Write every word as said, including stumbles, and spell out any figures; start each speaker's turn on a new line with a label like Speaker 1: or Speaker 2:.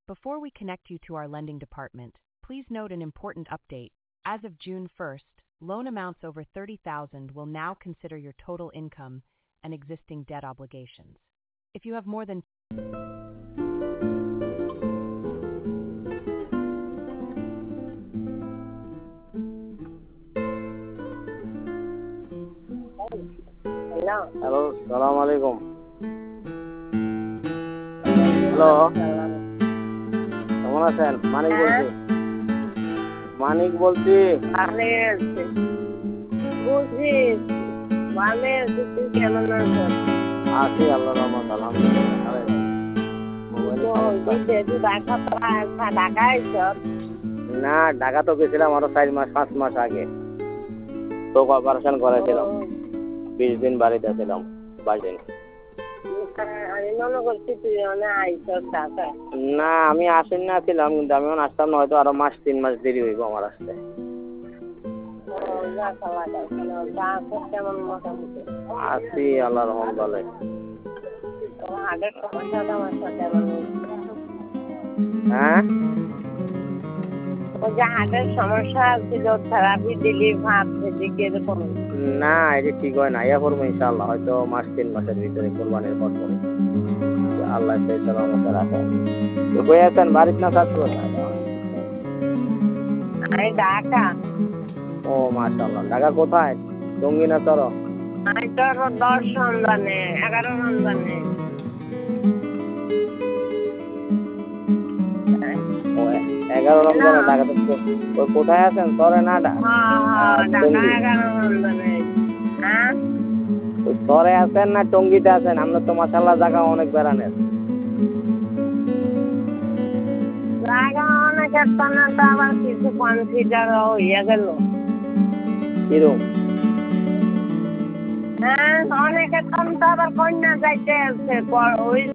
Speaker 1: Before we connect you to our lending department, please note an important update. As of June first, loan amounts over thirty thousand will now consider your total income and existing debt obligations. If you have more than
Speaker 2: Hello.
Speaker 3: Hello, সালাম আলাইকুম। Hello, কেমন আছেন? মানিক বলছি। মানিক বলছি।
Speaker 2: ভালো আছি। বুঝি ভালো আছি, তুই কেমন আছিস?
Speaker 3: আছি আল্লাহর রহমতে, আলহামদুলিল্লাহ। আরে মোবাইলে সমস্যা।
Speaker 2: তুই ঢাকা ঢাকা আইসব?
Speaker 3: না, ঢাকা তো গেছিলাম আরো চার মাস পাঁচ মাস আগে। তো অপারেশন করেছিলাম, বিশ দিন বাড়িতে ছিলাম, বাইশ দিন।
Speaker 2: আমি মনে করছি তুই অনেক আইসব ঢাকা।
Speaker 3: না, আমি আসেন না ছিলাম, কিন্তু আমি আসতাম না, হয়তো আরো মাস তিন মাস দেরি হইব আমার আসতে। আছি আল্লাহর রহমতে।
Speaker 2: হাটের সমস্যা টমস্যা কেমন?
Speaker 3: হ্যাঁ,
Speaker 2: ওই যে হাটের সমস্যা ছিল, থেরাপি দিলি, ভাবছি কিরকম?
Speaker 3: না, এটা ঠিক হয় না। ইয়া করবো ইনশাআল্লাহ, হয়তো মাস তিন মাসের ভিতরে কোরবানির পর পরে আল্লাহ সেই সালামতে রাখে। তো কই আছেন, বাড়িতে না থাকতো?
Speaker 2: আমি ঢাকা।
Speaker 3: ও মাশাআল্লাহ, ঢাকা কোথায়? টঙ্গী না তোর?
Speaker 2: আমি তোর দশ রমজানে, এগারো রমজানে।
Speaker 3: এগারো রমজানে ঢাকাতে? ওই কোথায় আছেন, তোরে না? ওই তোরে আছেন না টঙ্গীতে আছেন? আমরা তো মাশাআল্লাহ জায়গা অনেক বেড়ানের।
Speaker 2: জায়গা অনেক, আবার কিছু কনফিডার হইয়া গেল।
Speaker 3: কিরম?
Speaker 2: হ্যাঁ, অনেকে তো আবার কন্যা যাইতে আছে ওই